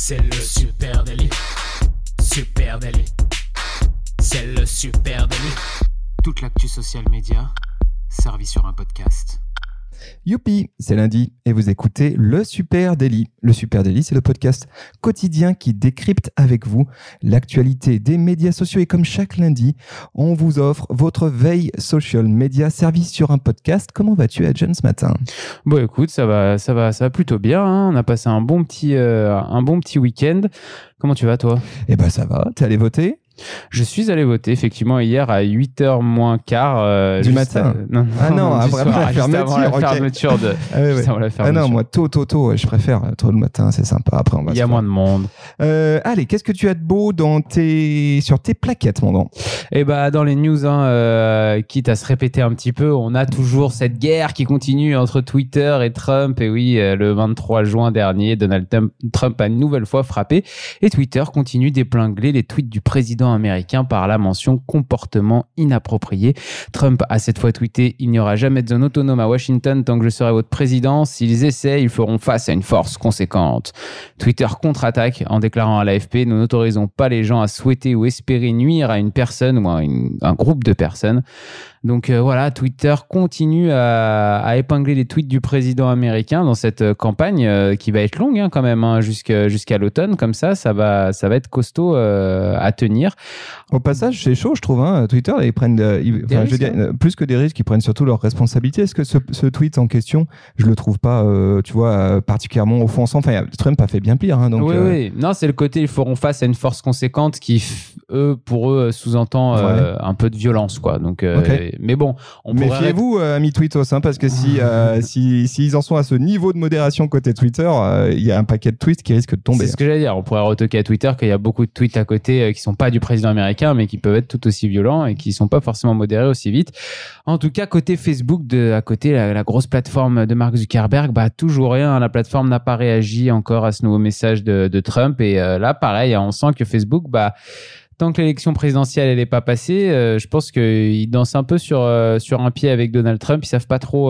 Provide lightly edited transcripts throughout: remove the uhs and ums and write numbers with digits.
C'est le Super Daily. Super Daily. C'est le Super Daily. Toute l'actu social média servie sur un podcast. Youpi, c'est lundi et vous écoutez le Super Daily. Le Super Daily, c'est le podcast quotidien qui décrypte avec vous l'actualité des médias sociaux. Et comme chaque lundi, on vous offre votre veille social media service sur un podcast. Comment vas-tu, Adjan, ce matin ? Bon, écoute, ça va plutôt bien. Hein. On a passé un bon petit week-end. Comment tu vas, toi ? Eh ben, ça va. T'es allé voter ? Je suis allé voter, effectivement, hier à 8h moins quart. Du matin Non, vraiment, soir, juste avant la fermeture de... Ah, ouais, juste avant la fermeture. Ah non, moi, tôt, je préfère tôt le matin, c'est sympa. Après, on va Il y a moins de monde. Allez, qu'est-ce que tu as de beau sur tes plaquettes, mon nom ? Eh ben, dans les news, quitte à se répéter un petit peu, on a toujours cette guerre qui continue entre Twitter et Trump. Et oui, le 23 juin dernier, Donald Trump a une nouvelle fois frappé. Et Twitter continue d'épingler les tweets du président américain par la mention comportement inapproprié. Trump a cette fois tweeté: il n'y aura jamais de zone autonome à Washington tant que je serai votre président. S'ils essaient, ils feront face à une force conséquente. Twitter contre-attaque en déclarant à l'AFP: nous n'autorisons pas les gens à souhaiter ou espérer nuire à une personne ou à un groupe de personnes. Donc voilà, Twitter continue à épingler les tweets du président américain dans cette campagne qui va être longue quand même, jusqu'à l'automne. Comme ça va être costaud à tenir. Au passage, c'est chaud, je trouve. Twitter, ils prennent, plus que des risques, ils prennent surtout leurs responsabilités. Est-ce que ce tweet en question, je le trouve pas, particulièrement offensant. Enfin, Trump a fait bien pire. Oui. Non, c'est le côté ils feront face à une force conséquente qui, pour eux, sous-entend un peu de violence, quoi. Donc. Okay. Mais bon, méfiez-vous, amis Tweetos, parce que s'ils en sont à ce niveau de modération côté Twitter, il y a un paquet de tweets qui risquent de tomber. C'est ce que j'allais dire. On pourrait retoquer à Twitter qu'il y a beaucoup de tweets à côté qui sont pas du président américain, mais qui peuvent être tout aussi violents et qui sont pas forcément modérés aussi vite. En tout cas, côté Facebook, à côté la grosse plateforme de Mark Zuckerberg, toujours rien. La plateforme n'a pas réagi encore à ce nouveau message de Trump. Et là, pareil, on sent que Facebook, tant que l'élection présidentielle elle est pas passée, je pense qu'ils dansent un peu sur un pied avec Donald Trump. Ils savent pas trop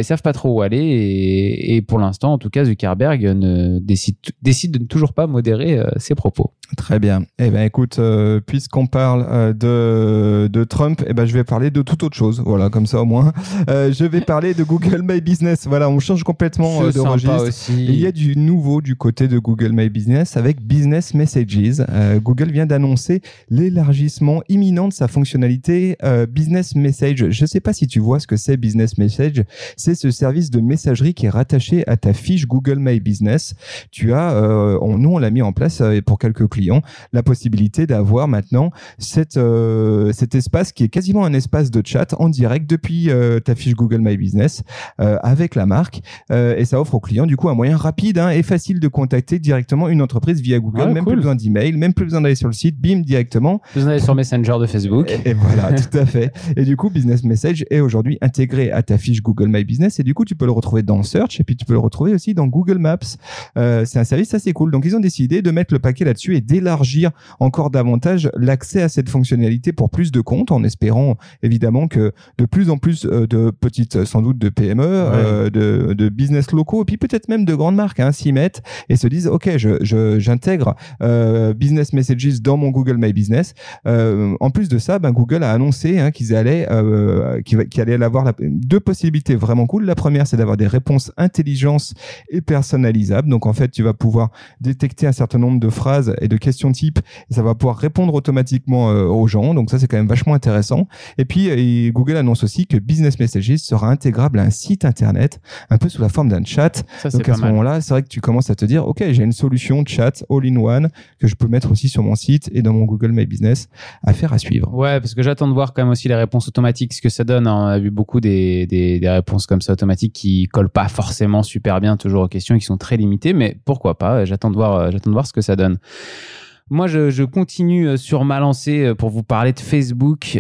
où aller et pour l'instant, en tout cas, Zuckerberg décide de ne toujours pas modérer ses propos. Très bien. Eh ben, écoute, puisqu'on parle de Trump, je vais parler de toute autre chose. Voilà, comme ça au moins. Je vais parler de Google My Business. Voilà, on change complètement de registre. Aussi. Il y a du nouveau du côté de Google My Business avec Business Messages. Google vient d'annoncer l'élargissement imminent de sa fonctionnalité Business Message. Je ne sais pas si tu vois ce que c'est Business Message. C'est ce service de messagerie qui est rattaché à ta fiche Google My Business. Tu as, nous on l'a mis en place pour quelques clients, la possibilité d'avoir maintenant cet espace qui est quasiment un espace de chat en direct depuis ta fiche Google My Business avec la marque et ça offre aux clients du coup un moyen rapide et facile de contacter directement une entreprise via Google. Plus besoin d'email, même plus besoin d'aller sur le site, bim, directement. Vous en allez sur Messenger de Facebook. Et voilà, tout à fait. Et du coup, Business Message est aujourd'hui intégré à ta fiche Google My Business et du coup, tu peux le retrouver dans Search et puis tu peux le retrouver aussi dans Google Maps. C'est un service assez cool. Donc, ils ont décidé de mettre le paquet là-dessus et d'élargir encore davantage l'accès à cette fonctionnalité pour plus de comptes, en espérant évidemment que de plus en plus de petites, sans doute de PME, de business locaux et puis peut-être même de grandes marques s'y mettent et se disent ok, j'intègre Business Messages dans mon Google My Business. En plus de ça, Google a annoncé qu'il allait avoir deux possibilités vraiment cool. La première, c'est d'avoir des réponses intelligentes et personnalisables. Donc en fait, tu vas pouvoir détecter un certain nombre de phrases et de questions type et ça va pouvoir répondre automatiquement aux gens. Donc ça, c'est quand même vachement intéressant. Et puis Google annonce aussi que Business Messages sera intégrable à un site internet, un peu sous la forme d'un chat. Ça, donc à ce moment-là, c'est vrai que tu commences à te dire ok, j'ai une solution chat all-in-one que je peux mettre aussi sur mon site et dans mon Google My Business. Affaire à suivre. Ouais, parce que j'attends de voir quand même aussi les réponses automatiques, ce que ça donne. On a vu beaucoup des réponses comme ça automatiques qui collent pas forcément super bien toujours aux questions et qui sont très limitées, mais pourquoi pas. J'attends de voir ce que ça donne. Moi, je continue sur ma lancée pour vous parler de Facebook.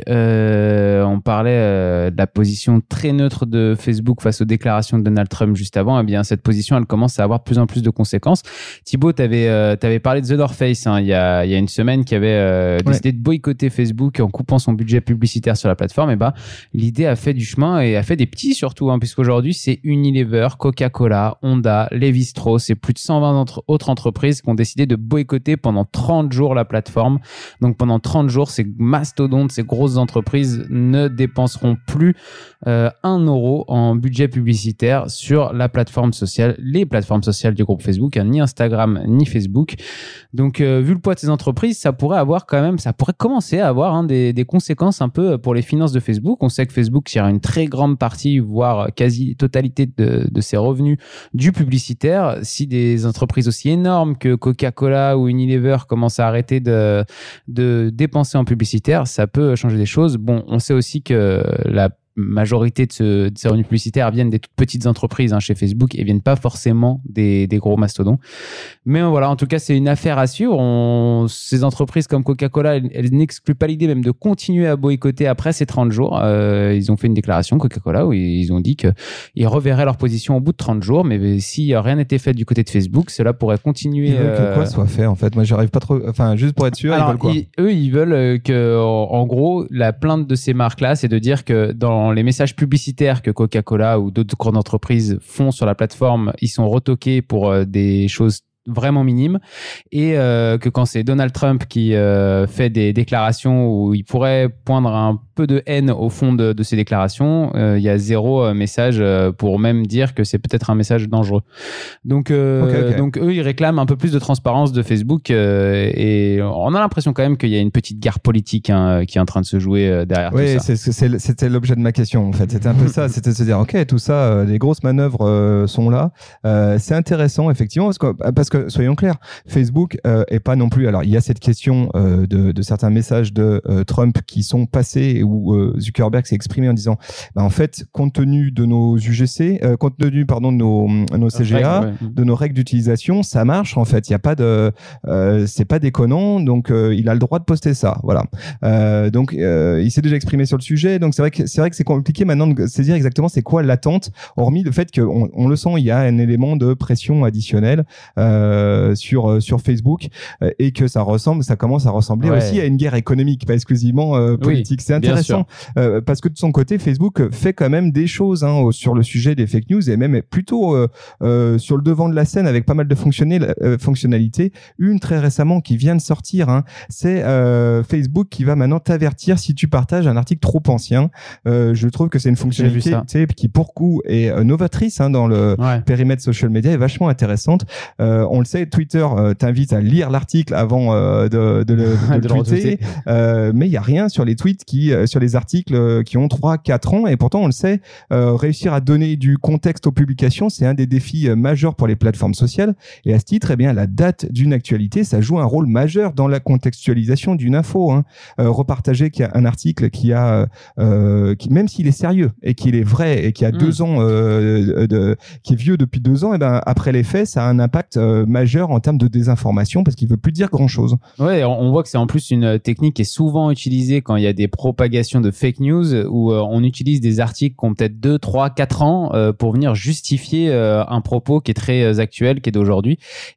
On parlait de la position très neutre de Facebook face aux déclarations de Donald Trump juste avant. Eh bien, cette position, elle commence à avoir de plus en plus de conséquences. Thibaut, t'avais parlé de The North Face il y a une semaine qui avait décidé de boycotter Facebook en coupant son budget publicitaire sur la plateforme. Et l'idée a fait du chemin et a fait des petits surtout, puisqu'aujourd'hui, c'est Unilever, Coca-Cola, Honda, Lévi-Strauss et plus de 120 autres entreprises qui ont décidé de boycotter pendant 30 jours la plateforme. Donc pendant 30 jours, ces mastodontes, ces grosses entreprises ne dépenseront plus 1 euro en budget publicitaire sur la plateforme sociale, les plateformes sociales du groupe Facebook, ni Instagram ni Facebook. Donc vu le poids de ces entreprises, ça pourrait commencer à avoir des conséquences un peu pour les finances de Facebook. On sait que Facebook tire une très grande partie, voire quasi totalité de ses revenus du publicitaire. Si des entreprises aussi énormes que Coca-Cola ou Unilever commencent à arrêter de dépenser en publicitaire, ça peut changer des choses. Bon, on sait aussi que la majorité de ces revenus publicitaires viennent des toutes petites entreprises chez Facebook et viennent pas forcément des gros mastodons. Mais voilà, en tout cas, c'est une affaire à suivre. Ces entreprises comme Coca-Cola, elles n'excluent pas l'idée même de continuer à boycotter après ces 30 jours. Ils ont fait une déclaration, Coca-Cola, où ils ont dit qu'ils reverraient leur position au bout de 30 jours. Mais si rien n'était fait du côté de Facebook, cela pourrait continuer. Ils veulent que quoi soit fait, en fait? Moi, j'arrive pas trop. Enfin, juste pour être sûr, alors, ils veulent quoi? Ils veulent que, en gros, la plainte de ces marques-là, c'est de dire que dans les messages publicitaires que Coca-Cola ou d'autres grandes entreprises font sur la plateforme, ils sont retoqués pour des choses vraiment minime, et que quand c'est Donald Trump qui fait des déclarations où il pourrait poindre un peu de haine au fond de ces déclarations, il y a zéro message pour même dire que c'est peut-être un message dangereux. Donc, donc eux, ils réclament un peu plus de transparence de Facebook, et on a l'impression quand même qu'il y a une petite guerre politique qui est en train de se jouer derrière tout ça. Oui, c'était l'objet de ma question, en fait. C'était un peu ça, c'était de se dire, ok, tout ça, les grosses manœuvres sont là. C'est intéressant, effectivement, parce que soyons clairs, Facebook est pas non plus. Alors, il y a cette question de certains messages de Trump qui sont passés, où Zuckerberg s'est exprimé en disant, en fait, compte tenu de nos UGC, compte tenu de nos CGA, de nos règles d'utilisation, ça marche. En fait, il y a pas de, c'est pas déconnant, donc il a le droit de poster ça. Voilà. Donc, il s'est déjà exprimé sur le sujet. Donc, c'est vrai que c'est compliqué maintenant de saisir exactement c'est quoi l'attente, hormis le fait qu'on le sent, il y a un élément de pression additionnelle sur Facebook, et que ça commence à ressembler aussi à une guerre économique, pas exclusivement politique. C'est intéressant parce que de son côté, Facebook fait quand même des choses sur le sujet des fake news, et même plutôt sur le devant de la scène avec pas mal de fonctionnalités. Une très récemment qui vient de sortir, c'est Facebook qui va maintenant t'avertir si tu partages un article trop ancien. Je trouve que c'est une fonctionnalité qui pour coup est novatrice dans le périmètre social media, et vachement intéressante. On le sait, Twitter t'invite à lire l'article avant de le tweeter, mais il y a rien sur les tweets sur les articles qui ont 3-4 ans, et pourtant on le sait, réussir à donner du contexte aux publications, c'est un des défis majeurs pour les plateformes sociales. Et à ce titre, la date d'une actualité, ça joue un rôle majeur dans la contextualisation d'une info. Repartager un article qui même s'il est sérieux et qu'il est vrai et qui a 2 ans, qui est vieux depuis 2 ans, après les faits, ça a un impact majeur en termes de désinformation, parce qu'il veut plus dire grand chose. Ouais, on voit que c'est en plus une technique qui est souvent utilisée quand il y a des propagations de fake news, où on utilise des articles qui ont peut-être 2, 3, 4 ans pour venir justifier un propos qui est très actuel, qui est d'aujourd'hui.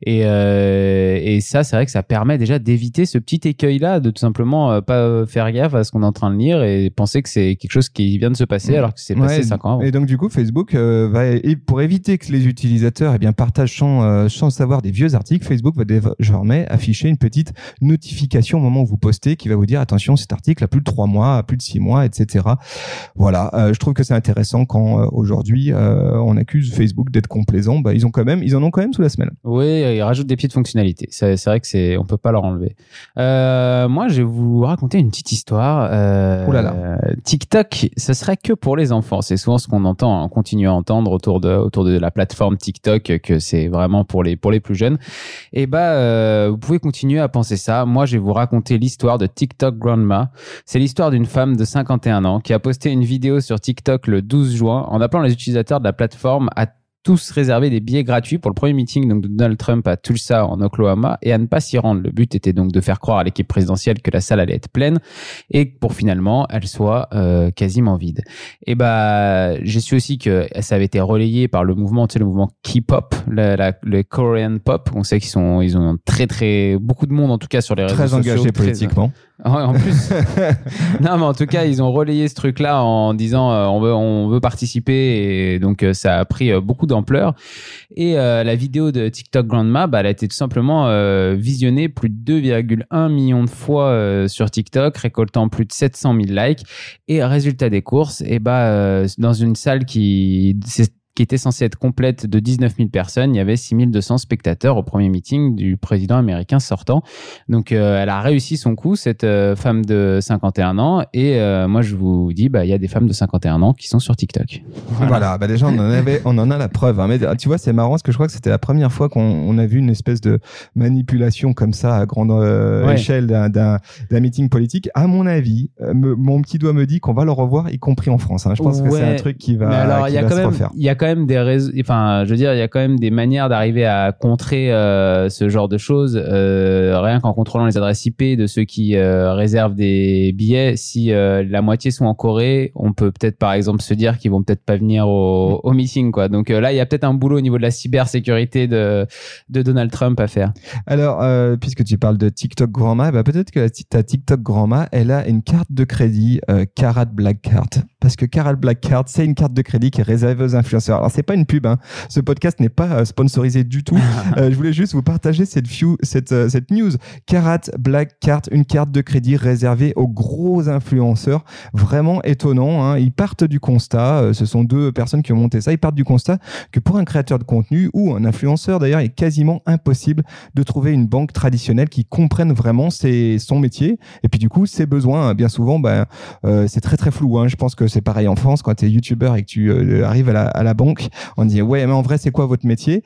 Et ça, c'est vrai que ça permet déjà d'éviter ce petit écueil-là, de tout simplement pas faire gaffe à ce qu'on est en train de lire et penser que c'est quelque chose qui vient de se passer alors que c'est passé 5 ans avant. Et donc du coup, Facebook pour éviter que les utilisateurs partagent sans savoir des vieux articles, Facebook va désormais afficher une petite notification au moment où vous postez qui va vous dire attention, cet article a plus de 3 mois, a plus de 6 mois, etc. Voilà, je trouve que c'est intéressant quand aujourd'hui on accuse Facebook d'être complaisant. Ils en ont quand même sous la semelle. Oui, ils rajoutent des petites fonctionnalités. C'est vrai que on peut pas leur enlever. Moi, je vais vous raconter une petite histoire. TikTok, ce serait que pour les enfants. C'est souvent ce qu'on entend, on continue à entendre autour de la plateforme TikTok, que c'est vraiment pour les plus jeunes. Et vous pouvez continuer à penser ça. Moi, je vais vous raconter l'histoire de TikTok Grandma. C'est l'histoire d'une femme de 51 ans qui a posté une vidéo sur TikTok le 12 juin en appelant les utilisateurs de la plateforme à tous réserver des billets gratuits pour le premier meeting donc, de Donald Trump à Tulsa en Oklahoma et à ne pas s'y rendre. Le but était donc de faire croire à l'équipe présidentielle que la salle allait être pleine et pour finalement elle soit quasiment vide. Et j'ai su aussi que ça avait été relayé par le mouvement, tu sais, le mouvement K-pop, le Korean pop. On sait ils ont très beaucoup de monde en tout cas sur les réseaux sociaux. Très engagé politiquement. Ouais, en plus. Non, mais en tout cas, ils ont relayé ce truc-là en disant on veut participer et donc ça a pris beaucoup d'ampleur. Et la vidéo de TikTok Grandma, elle a été tout simplement visionnée plus de 2,1 millions de fois sur TikTok, récoltant plus de 700 000 likes. Et résultat des courses, dans une salle qui était censée être complète de 19 000 personnes, il y avait 6 200 spectateurs au premier meeting du président américain sortant. Donc, elle a réussi son coup, cette femme de 51 ans. Et moi, je vous dis, il y a des femmes de 51 ans qui sont sur TikTok. Voilà, déjà, on en a la preuve. Hein. Mais tu vois, c'est marrant parce que je crois que c'était la première fois qu'on a vu une espèce de manipulation comme ça à grande échelle d'un meeting politique. À mon avis, mon petit doigt me dit qu'on va le revoir, y compris en France. Hein. Je pense que c'est un truc qui va se refaire. Il y a quand même des il y a quand même des manières d'arriver à contrer ce genre de choses, rien qu'en contrôlant les adresses IP de ceux qui réservent des billets. Si la moitié sont en Corée, on peut peut-être par exemple se dire qu'ils vont peut-être pas venir au meeting, quoi. Donc là, il y a peut-être un boulot au niveau de la cybersécurité de Donald Trump à faire. Alors, puisque tu parles de TikTok Grandma, peut-être que ta TikTok Grandma, elle a une carte de crédit Karat Black Card. Parce que Karat Black Card, c'est une carte de crédit qui est réservée aux influenceurs. Alors, c'est pas une pub, hein. Ce podcast n'est pas sponsorisé du tout. Je voulais juste vous partager cette news. Karat Black Card, une carte de crédit réservée aux gros influenceurs. Vraiment étonnant, hein. Ils partent du constat, ce sont deux personnes qui ont monté ça, ils partent du constat que pour un créateur de contenu ou un influenceur d'ailleurs, il est quasiment impossible de trouver une banque traditionnelle qui comprenne vraiment son métier et puis du coup ses besoins. Bien souvent, c'est très très flou, hein. Je pense que c'est pareil en France quand tu es youtubeur et que tu arrives à la banque, on dit ouais, mais en vrai c'est quoi votre métier?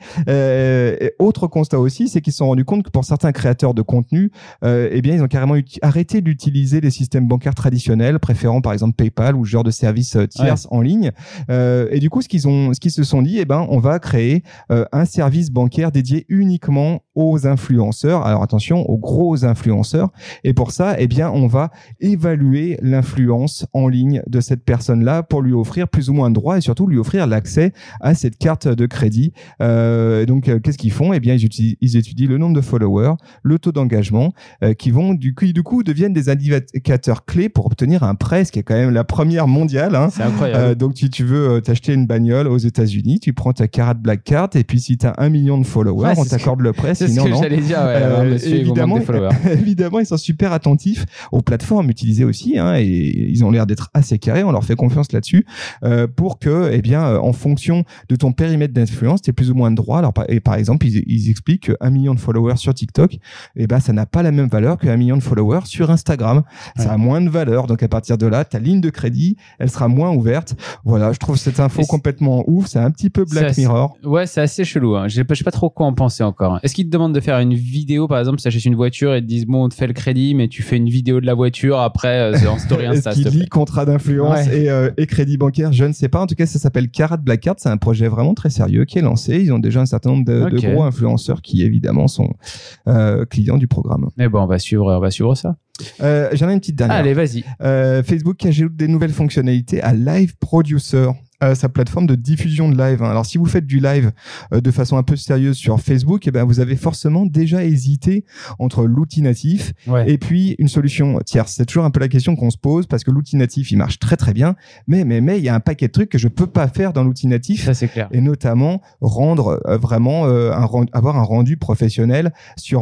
Et autre constat aussi, c'est qu'ils se sont rendus compte que pour certains créateurs de contenu, ils ont carrément arrêté d'utiliser les systèmes bancaires traditionnels, préférant par exemple PayPal ou ce genre de services tierces en ligne. Et du coup, ce qu'ils se sont dit, on va créer un service bancaire dédié uniquement aux influenceurs. Alors attention, aux gros influenceurs. Et pour ça, on va évaluer l'influence en ligne de cette personne-là pour lui offrir plus ou moins de droits et surtout lui offrir l'accès à cette carte de crédit. Qu'est-ce qu'ils font? Ils étudient le nombre de followers, le taux d'engagement, qui du coup deviennent des indicateurs clés pour obtenir un prêt, ce qui est quand même la première mondiale. Hein. C'est incroyable. Donc, si tu veux t'acheter une bagnole aux États-Unis, tu prends ta Karat Black Card et puis si tu as 1 million de followers, on t'accorde le prêt. C'est ce que j'allais dire. Évidemment, ils sont super attentifs aux plateformes utilisées aussi, hein, et ils ont l'air d'être assez carrés. On leur fait confiance là-dessus pour que, en fonction de ton périmètre d'influence, tu aies plus ou moins de droits. Alors, par exemple, ils expliquent qu'1 million de followers sur TikTok, ça n'a pas la même valeur qu'1 million de followers sur Instagram. Ouais. Ça a moins de valeur. Donc, à partir de là, ta ligne de crédit, elle sera moins ouverte. Voilà, je trouve cette info complètement ouf. C'est un petit peu Black Mirror. Ouais, c'est assez chelou. Hein. Je sais pas trop quoi en penser encore. Est-ce qu'ils te demandent de faire une vidéo, par exemple, si tu achètes une voiture et te disent bon, on te fait le crédit, mais tu fais une vidéo de la voiture après en story Insta. Est-ce qu'il lit contrat d'influence et crédit bancaire? Je ne sais pas. En tout cas, ça s'appelle Karat Black Card. C'est un projet vraiment très sérieux qui est lancé. Ils ont déjà un certain nombre de gros influenceurs qui évidemment sont clients du programme. Mais bon, on va suivre ça. J'en ai une petite dernière. Allez, vas-y. Facebook ajoute des nouvelles fonctionnalités à Live Producer, sa plateforme de diffusion de live. Alors, si vous faites du live de façon un peu sérieuse sur Facebook, vous avez forcément déjà hésité entre l'outil natif et puis une solution tierce. C'est toujours un peu la question qu'on se pose parce que l'outil natif, il marche très très bien, mais il y a un paquet de trucs que je peux pas faire dans l'outil natif. Ça, c'est clair. Et notamment rendre vraiment avoir un rendu professionnel sur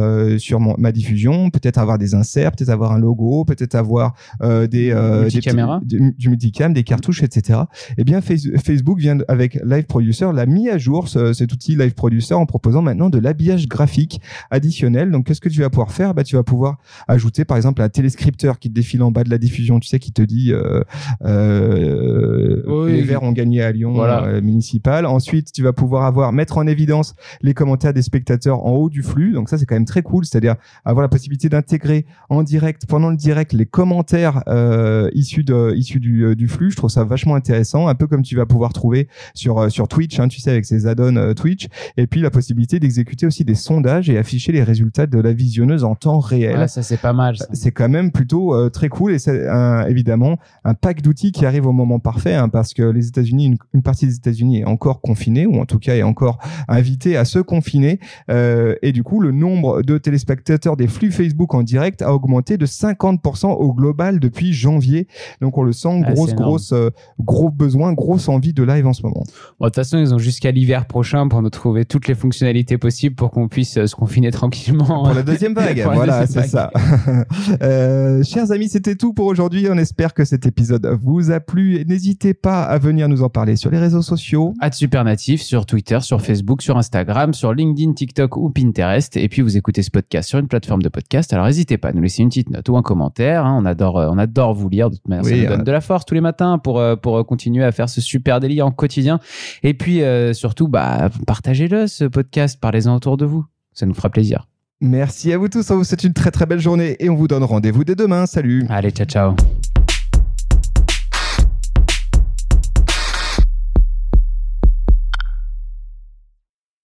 ma diffusion, peut-être avoir des inserts, peut-être avoir un logo, peut-être avoir du multicam, des cartouches, etc. Facebook vient avec Live Producer, l'a mis à jour cet outil Live Producer en proposant maintenant de l'habillage graphique additionnel. Donc, qu'est-ce que tu vas pouvoir faire? Tu vas pouvoir ajouter, par exemple, un téléscripteur qui te défile en bas de la diffusion, tu sais, qui te dit les Verts ont gagné à Lyon municipal. Ensuite, tu vas pouvoir mettre en évidence les commentaires des spectateurs en haut du flux. Donc, ça, c'est quand même très cool. C'est-à-dire avoir la possibilité d'intégrer en direct, pendant le direct, les commentaires issus du flux. Je trouve ça vachement intéressant. un peu comme tu vas pouvoir trouver sur Twitch, tu sais, avec ces add-ons Twitch. Et puis la possibilité d'exécuter aussi des sondages et afficher les résultats de la visionneuse en temps réel. Ouais, ça c'est pas mal. Ça. C'est quand même plutôt très cool et c'est évidemment un pack d'outils qui arrive au moment parfait, parce que les États-Unis, une partie des États-Unis est encore confinée, ou en tout cas est encore invitée à se confiner, et du coup le nombre de téléspectateurs des flux Facebook en direct a augmenté de 50% au global depuis janvier. Donc on le sent, gros besoin, grosse envie de live en ce moment. Bon, de toute façon, ils ont jusqu'à l'hiver prochain pour nous trouver toutes les fonctionnalités possibles pour qu'on puisse se confiner tranquillement. Pour la deuxième vague, voilà, c'est ça. Chers amis, c'était tout pour aujourd'hui. On espère que cet épisode vous a plu. N'hésitez pas à venir nous en parler sur les réseaux sociaux. @supernatif sur Twitter, sur Facebook, sur Instagram, sur LinkedIn, TikTok ou Pinterest. Et puis vous écoutez ce podcast sur une plateforme de podcast. Alors n'hésitez pas à nous laisser une petite note ou un commentaire. On adore vous lire. De toute manière, ça nous donne de la force tous les matins pour continuer à faire ce super délit en quotidien. Et puis surtout, partagez-le ce podcast, parlez-en autour de vous. Ça nous fera plaisir. Merci à vous tous. On vous souhaite une très très belle journée et on vous donne rendez-vous dès demain. Salut. Allez, ciao.